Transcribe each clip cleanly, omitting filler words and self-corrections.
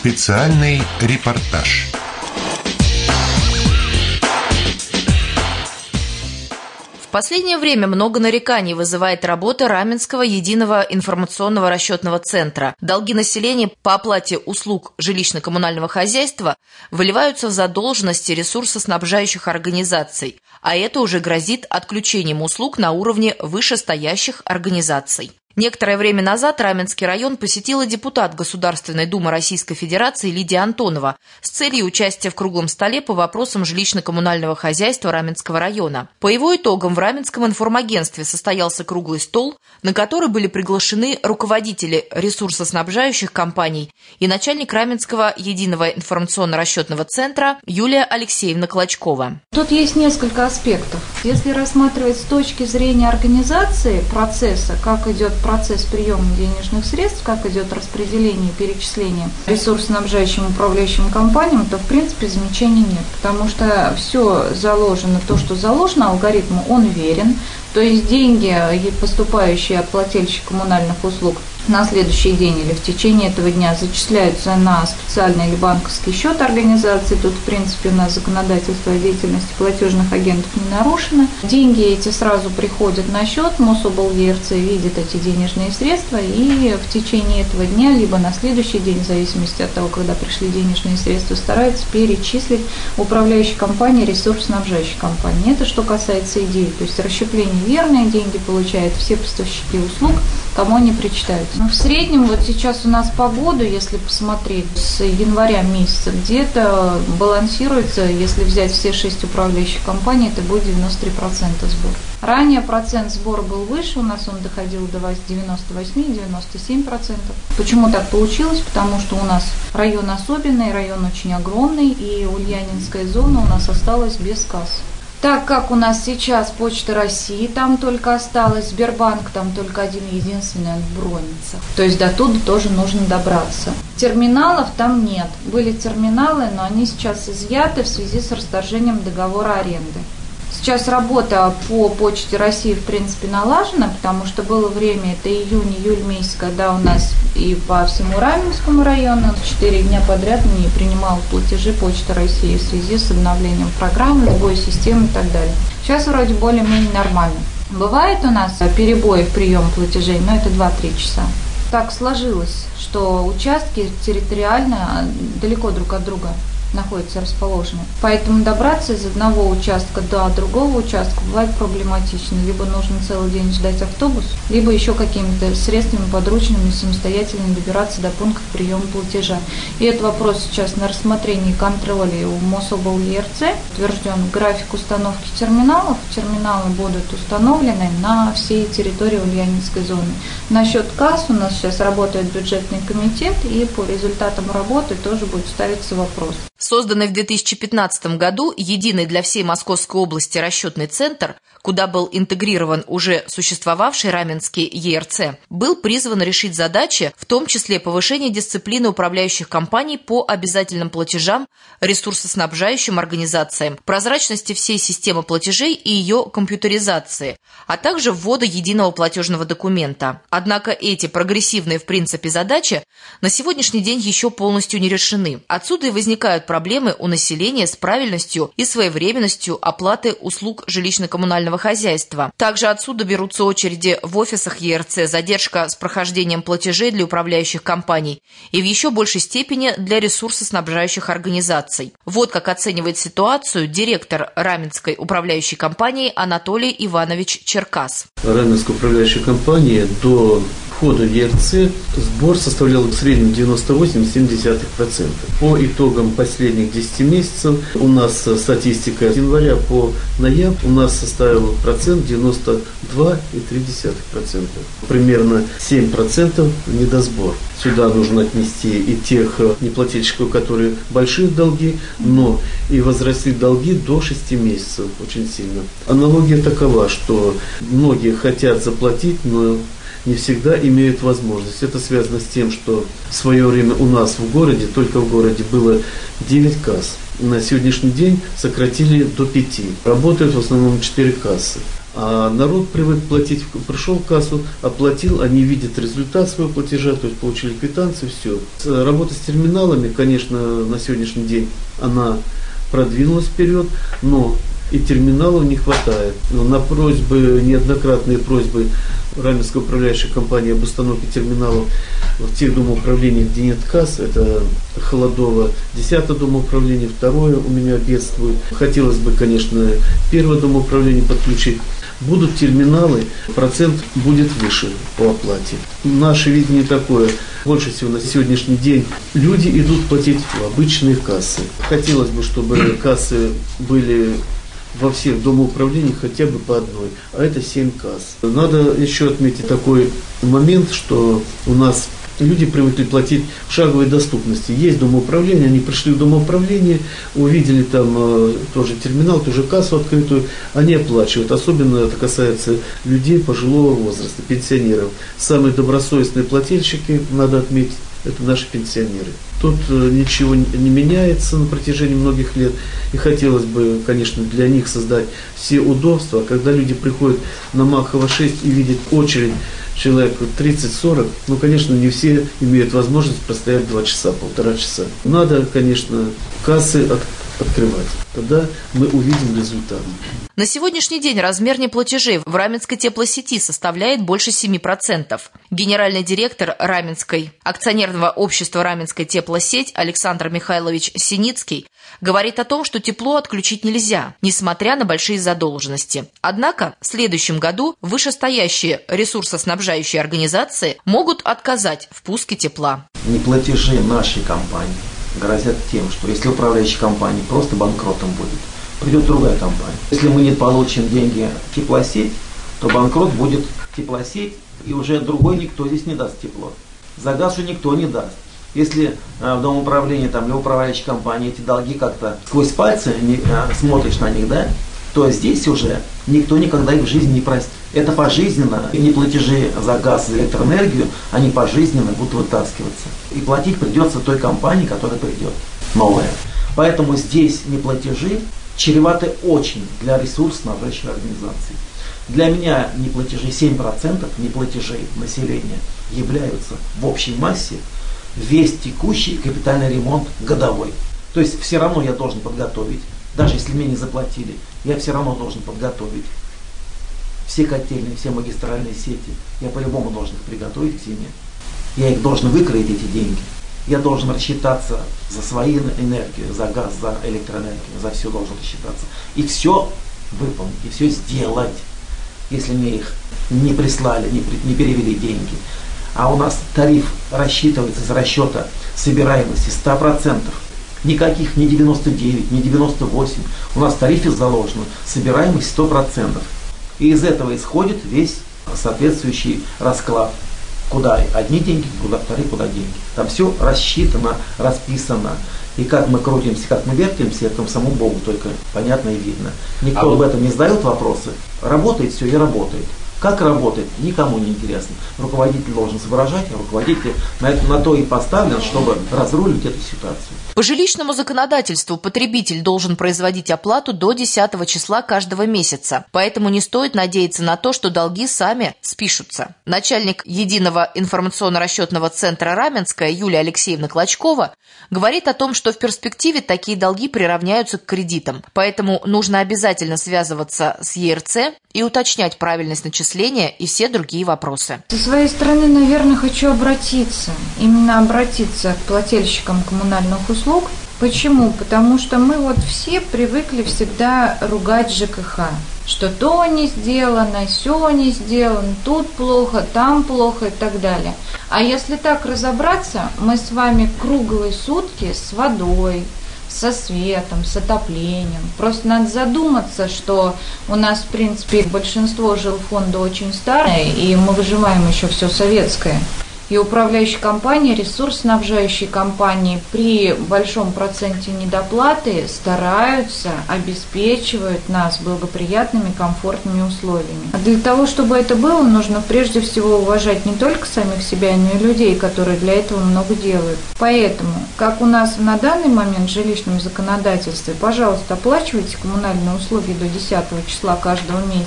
Специальный репортаж. В последнее время много нареканий вызывает работа Раменского единого информационного расчетного центра. Долги населения по оплате услуг жилищно-коммунального хозяйства выливаются в задолженности ресурсоснабжающих организаций, а это уже грозит отключением услуг на уровне вышестоящих организаций. Некоторое время назад Раменский район посетила депутат Государственной Думы Российской Федерации Лидия Антонова с целью участия в круглом столе по вопросам жилищно-коммунального хозяйства Раменского района. По его итогам в Раменском информагентстве состоялся круглый стол, на который были приглашены руководители ресурсоснабжающих компаний и начальник Раменского единого информационно-расчетного центра Юлия Алексеевна Клочкова. Тут есть несколько аспектов. Если рассматривать с точки зрения организации процесса, как идет процесс приема денежных средств, как идет распределение и перечисление ресурсоснабжающим управляющим компаниям, то в принципе замечаний нет, потому что все заложено, то, что заложено, алгоритм, он верен, то есть деньги, поступающие от плательщика коммунальных услуг, на следующий день или в течение этого дня зачисляются на специальный или банковский счет организации. Тут, в принципе, у нас законодательство о деятельности платежных агентов не нарушено. Деньги эти сразу приходят на счет, Мособл ЕРЦ видит эти денежные средства и в течение этого дня, либо на следующий день, в зависимости от того, когда пришли денежные средства, стараются перечислить управляющей компании, ресурсоснабжающей компании. Это что касается идеи, то есть расщепление верное, деньги получают все поставщики услуг, кому они причитаются. В среднем вот сейчас у нас по году, если посмотреть, с января месяца где-то балансируется, если взять все 6 управляющих компаний, это будет 93% сбор. Ранее процент сбора был выше, у нас он доходил до 98-97%. Почему так получилось? Потому что у нас район особенный, район очень огромный, и Ульянинская зона у нас осталась без касс. Так как у нас сейчас Почта России, там только осталось, Сбербанк, там только один единственный, он в Бронницах. То есть до туда тоже нужно добраться. Терминалов там нет. Были терминалы, но они сейчас изъяты в связи с расторжением договора аренды. Сейчас работа по Почте России, в принципе, налажена, потому что было время, это июнь-июль месяц, когда у нас и по всему Раменскому району 4 дня подряд не принимала платежи Почта России в связи с обновлением программы, сбой системы и так далее. Сейчас вроде более-менее нормально. Бывает у нас перебои в приеме платежей, но это 2-3 часа. Так сложилось, что участки территориально далеко друг от друга находятся, расположены. Поэтому добраться из одного участка до другого участка бывает проблематично. Либо нужно целый день ждать автобус, либо еще какими-то средствами подручными самостоятельно добираться до пункта приема платежа. И этот вопрос сейчас на рассмотрении и контроле у Мособл ЕРЦ. Утвержден график установки терминалов. Терминалы будут установлены на всей территории Ульянинской зоны. Насчет касс у нас сейчас работает бюджетный комитет, и по результатам работы тоже будет ставиться вопрос. Созданный в 2015 году единый для всей Московской области расчетный центр, куда был интегрирован уже существовавший Раменский ЕРЦ, был призван решить задачи, в том числе повышение дисциплины управляющих компаний по обязательным платежам ресурсоснабжающим организациям, прозрачности всей системы платежей и ее компьютеризации, а также ввода единого платежного документа. Однако эти прогрессивные в принципе задачи на сегодняшний день еще полностью не решены. Отсюда и возникают проблемы у населения с правильностью и своевременностью оплаты услуг жилищно-коммунального хозяйства. Также отсюда берутся очереди в офисах ЕРЦ, задержка с прохождением платежей для управляющих компаний и в еще большей степени для ресурсоснабжающих организаций. Вот как оценивает ситуацию директор Раменской управляющей компании Анатолий Иванович Черкас. Раменская управляющая компания до входа в ЕРЦ сбор составлял в среднем 98,7%. По итогам последних 10 месяцев у нас статистика с января по ноябрь у нас составила процент 92,3%. Примерно 7% недосбор. Сюда нужно отнести и тех неплательщиков, которые большие долги, но и возросли долги до 6 месяцев очень сильно. Аналогия такова, что многие хотят заплатить, но не всегда имеют возможность. Это связано с тем, что в свое время у нас в городе, только в городе было 9 касс. На сегодняшний день сократили до 5. Работают в основном 4 кассы. А народ привык платить, пришел в кассу, оплатил, они видят результат своего платежа, то есть получили квитанцию, все. Работа с терминалами, конечно, на сегодняшний день она продвинулась вперед, но и терминалов не хватает. На просьбы, неоднократные просьбы Раменской управляющей компании об установке терминалов в тех домоуправлениях, где нет касс, это Холодово, 10-е домоуправление, 2-е у меня бедствует. Хотелось бы, конечно, 1-е домоуправление подключить. Будут терминалы, процент будет выше по оплате. Наше видение такое. Больше всего на сегодняшний день люди идут платить в обычные кассы. Хотелось бы, чтобы кассы были во всех домоуправлениях хотя бы по одной, а это 7 касс. Надо еще отметить такой момент, что у нас люди привыкли платить в шаговой доступности. Есть домоуправление, они пришли в домоуправление, увидели там тоже терминал, тоже кассу открытую, они оплачивают. Особенно это касается людей пожилого возраста, пенсионеров. Самые добросовестные плательщики, надо отметить, это наши пенсионеры. Тут ничего не меняется на протяжении многих лет. И хотелось бы, конечно, для них создать все удобства. Когда люди приходят на Махова 6 и видят очередь человек 30-40, ну, конечно, не все имеют возможность простоять 2 часа, 1,5 часа. Надо, конечно, кассы открывать. Тогда мы увидим результат. На сегодняшний день размер неплатежей в Раменской теплосети составляет больше 7%. Генеральный директор Раменской акционерного общества «Раменская теплосеть» Александр Михайлович Синицкий говорит о том, что тепло отключить нельзя, несмотря на большие задолженности. Однако в следующем году вышестоящие ресурсоснабжающие организации могут отказать в пуске тепла. Неплатежи нашей компании грозят тем, что если управляющая компания просто банкротом будет, придет другая компания. Если мы не получим деньги в теплосеть, то банкрот будет теплосеть, и уже другой никто здесь не даст тепло. За газ уже никто не даст. Если в домоуправлении там, или управляющей компании эти долги как-то сквозь пальцы смотришь на них, да, то здесь уже никто никогда их в жизни не простит. Это пожизненно, и неплатежи за газ, за электроэнергию, они пожизненно будут вытаскиваться. И платить придется той компании, которая придет, новая. Поэтому здесь неплатежи чреваты очень для ресурсоснабжающих организаций. Для меня неплатежи 7% неплатежей населения являются в общей массе весь текущий капитальный ремонт годовой. То есть все равно я должен подготовить, даже если мне не заплатили, я все равно должен подготовить все котельные, все магистральные сети. Я по-любому должен их приготовить к зиме. Я их должен выкроить, эти деньги. Я должен рассчитаться за свою энергию, за газ, за электроэнергию, за все должен рассчитаться. И все выполнить, и все сделать, если мне их не прислали, не перевели деньги. А у нас тариф рассчитывается из расчета собираемости 100%. Никаких не 99, не 98. У нас в тарифе заложено собираемость 100%. И из этого исходит весь соответствующий расклад. Куда одни деньги, куда вторые, куда деньги. Там все рассчитано, расписано. И как мы крутимся, как мы вертимся, это самому Богу только понятно и видно. Никто об этом не задает вопросы. Работает все и работает. Как работает, никому не интересно. Руководитель должен соображать, а руководитель на то и поставлен, чтобы разрулить эту ситуацию. По жилищному законодательству потребитель должен производить оплату до 10 числа каждого месяца, поэтому не стоит надеяться на то, что долги сами спишутся. Начальник Единого информационно-расчетного центра Раменская Юлия Алексеевна Клочкова говорит о том, что в перспективе такие долги приравняются к кредитам, поэтому нужно обязательно связываться с ЕРЦ и уточнять правильность начисления и все другие вопросы. Со своей стороны, наверное, хочу обратиться к плательщикам коммунальных услуг. Почему? Потому что мы вот все привыкли всегда ругать ЖКХ, что то не сделано, сё не сделано, тут плохо, там плохо и так далее. А если так разобраться, мы с вами круглые сутки с водой, со светом, с отоплением. Просто надо задуматься, что у нас, в принципе, большинство жилфонда очень старое, и мы выживаем еще все советское. И управляющие компании, ресурсоснабжающие компании при большом проценте недоплаты стараются, обеспечивают нас благоприятными, комфортными условиями. А для того, чтобы это было, нужно прежде всего уважать не только самих себя, но и людей, которые для этого много делают. Поэтому, как у нас на данный момент в жилищном законодательстве, пожалуйста, оплачивайте коммунальные услуги до 10 числа каждого месяца.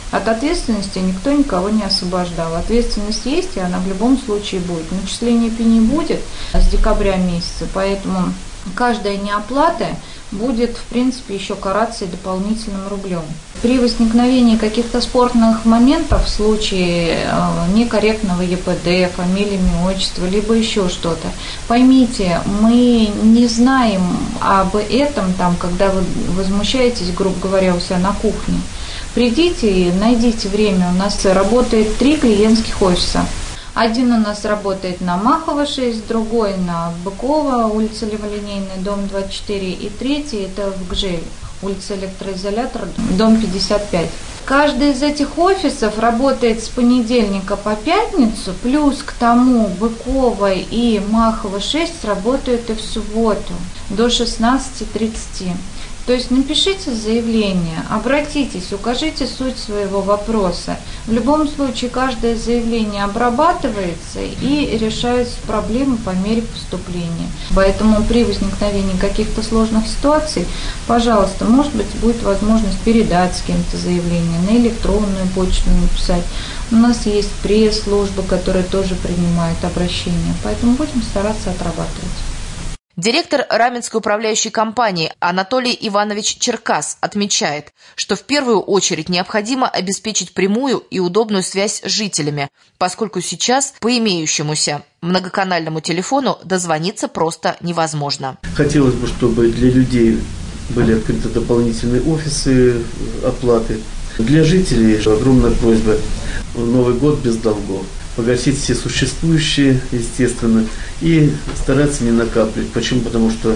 От ответственности никто никого не освобождал. Ответственность есть, и она в любом случае будет. Начисления пени будет с декабря месяца, поэтому каждая неоплата будет, в принципе, еще караться и дополнительным рублем. При возникновении каких-то спорных моментов, в случае некорректного ЕПД, фамилии, имя, отчество, либо еще что-то, поймите, мы не знаем об этом, когда вы возмущаетесь, грубо говоря, у себя на кухне. Придите и найдите время. У нас работает 3 клиентских офиса. Один у нас работает на Махова 6, другой на Быкова, улица Леволинейная, дом 24, и третий это в Гжель, улица Электроизолятор, дом 55. Каждый из этих офисов работает с понедельника по пятницу, плюс к тому Быкова и Махова 6 работают и в субботу до 16:30. То есть напишите заявление, обратитесь, укажите суть своего вопроса. В любом случае каждое заявление обрабатывается и решаются проблемы по мере поступления. Поэтому при возникновении каких-то сложных ситуаций, пожалуйста, может быть, будет возможность передать с кем-то заявление, на электронную почту написать. У нас есть пресс-служба, которая тоже принимает обращения, поэтому будем стараться отрабатывать. Директор Раменской управляющей компании Анатолий Иванович Черкас отмечает, что в первую очередь необходимо обеспечить прямую и удобную связь с жителями, поскольку сейчас по имеющемуся многоканальному телефону дозвониться просто невозможно. Хотелось бы, чтобы для людей были открыты дополнительные офисы оплаты. Для жителей огромная просьба: Новый год без долгов. Погасить все существующие, естественно, и стараться не накапливать. Почему? Потому что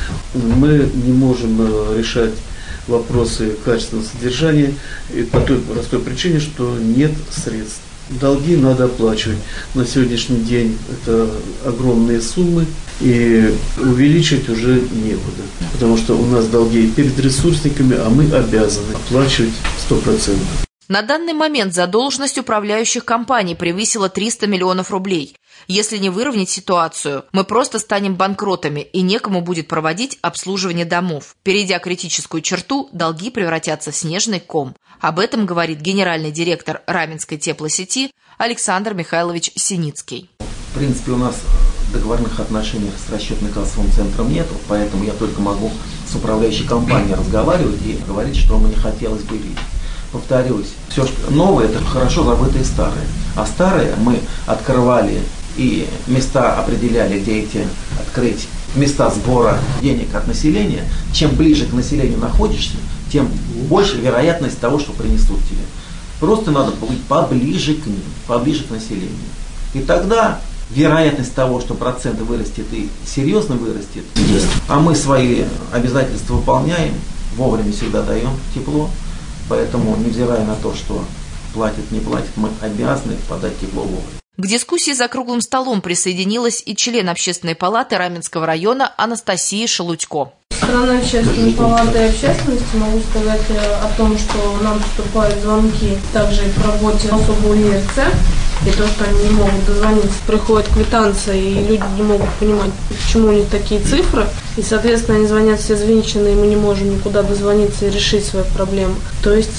мы не можем решать вопросы качественного содержания по той простой причине, что нет средств. Долги надо оплачивать. На сегодняшний день это огромные суммы, и увеличить уже некуда. Потому что у нас долги перед ресурсниками, а мы обязаны оплачивать 100%. На данный момент задолженность управляющих компаний превысила 300 миллионов рублей. Если не выровнять ситуацию, мы просто станем банкротами, и некому будет проводить обслуживание домов. Перейдя критическую черту, долги превратятся в снежный ком. Об этом говорит генеральный директор Раменской теплосети Александр Михайлович Синицкий. В принципе, у нас договорных отношений с расчетно-кассовым центром нет, поэтому я только могу с управляющей компанией разговаривать и говорить, что мне хотелось бы видеть. Повторюсь, все что новое — это хорошо забытые старые. А старые мы открывали и места определяли, где эти открыть места сбора денег от населения. Чем ближе к населению находишься, тем больше вероятность того, что принесут тебе. Просто надо быть поближе к ним, поближе к населению. И тогда вероятность того, что процент вырастет и серьезно вырастет, есть. А мы свои обязательства выполняем, вовремя всегда даем тепло. Поэтому, невзирая на то, что платят, не платят, мы обязаны подать тепло вовремя. К дискуссии за круглым столом присоединилась и член Общественной палаты Раменского района Анастасия Шелудько. Со стороны Общественной палаты и общественности могу сказать о том, что нам поступают звонки также и по работе особого ЕРЦ, и то, что они не могут дозвониться. Приходит квитанция, и люди не могут понимать, почему у них такие цифры. И, соответственно, они звонят все взвинченные, и мы не можем никуда дозвониться и решить свою проблему. То есть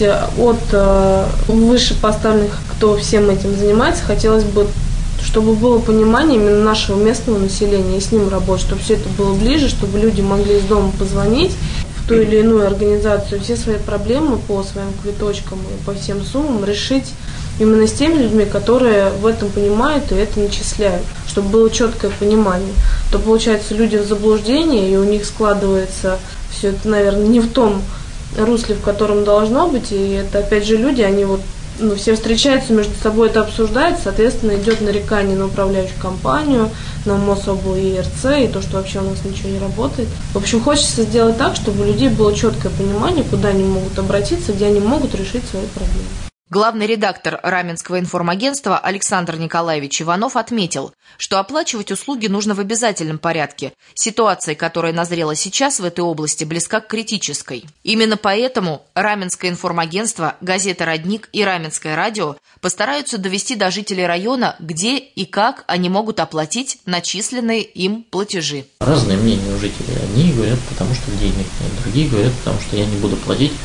от вышепоставленных, кто всем этим занимается, хотелось бы, чтобы было понимание именно нашего местного населения и с ним работать, чтобы все это было ближе, чтобы люди могли из дома позвонить в ту или иную организацию, все свои проблемы по своим квиточкам и по всем суммам решить именно с теми людьми, которые в этом понимают и это начисляют, чтобы было четкое понимание. То получается, люди в заблуждении, и у них складывается все это, наверное, не в том русле, в котором должно быть, и это опять же люди, они все встречаются между собой, это обсуждают, соответственно, идет нарекание на управляющую компанию, на Мособлу и ЕРЦ, и то, что вообще у нас ничего не работает. В общем, хочется сделать так, чтобы у людей было четкое понимание, куда они могут обратиться, где они могут решить свои проблемы. Главный редактор Раменского информагентства Александр Николаевич Иванов отметил, что оплачивать услуги нужно в обязательном порядке. Ситуация, которая назрела сейчас в этой области, близка к критической. Именно поэтому Раменское информагентство, газета «Родник» и Раменское радио постараются довести до жителей района, где и как они могут оплатить начисленные им платежи. Разные мнения у жителей. Одни говорят, потому что денег нет, другие говорят, потому что я не буду платить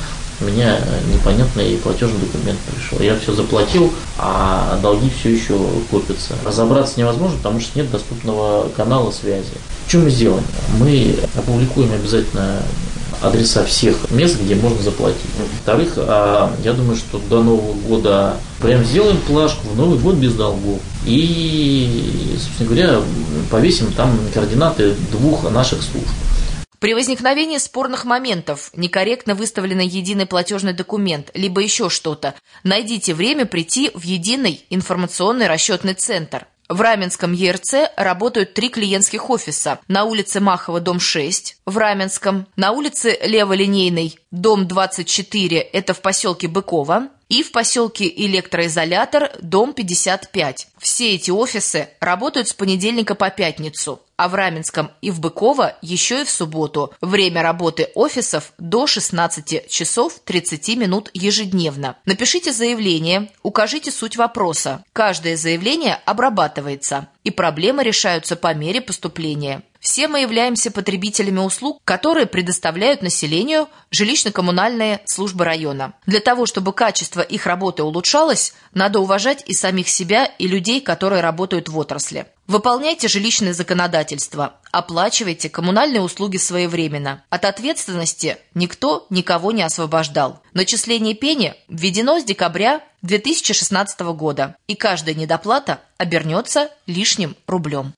у меня непонятный платежный документ пришел. Я все заплатил, а долги все еще копятся. Разобраться невозможно, потому что нет доступного канала связи. Что мы сделаем? Мы опубликуем обязательно адреса всех мест, где можно заплатить. Во-вторых, я думаю, что до Нового года прям сделаем плашку в Новый год без долгов. И, собственно говоря, повесим там координаты 2 наших служб. При возникновении спорных моментов, некорректно выставленный единый платежный документ, либо еще что-то, найдите время прийти в единый информационный расчетный центр. В Раменском ЕРЦ работают 3 клиентских офиса. На улице Махова, дом 6, в Раменском, на улице Леволинейной, дом 24, это в поселке Быково, и в поселке Электроизолятор, дом 55. Все эти офисы работают с понедельника по пятницу, а в Раменском и в Быково еще и в субботу. Время работы офисов до 16 часов 30 минут ежедневно. Напишите заявление, укажите суть вопроса. Каждое заявление обрабатывается, и проблемы решаются по мере поступления. Все мы являемся потребителями услуг, которые предоставляют населению жилищно-коммунальные службы района. Для того, чтобы качество их работы улучшалось, надо уважать и самих себя, и людей, которые работают в отрасли. Выполняйте жилищное законодательство, оплачивайте коммунальные услуги своевременно. От ответственности никто никого не освобождал. Начисление пени введено с декабря 2016 года, и каждая недоплата обернется лишним рублем.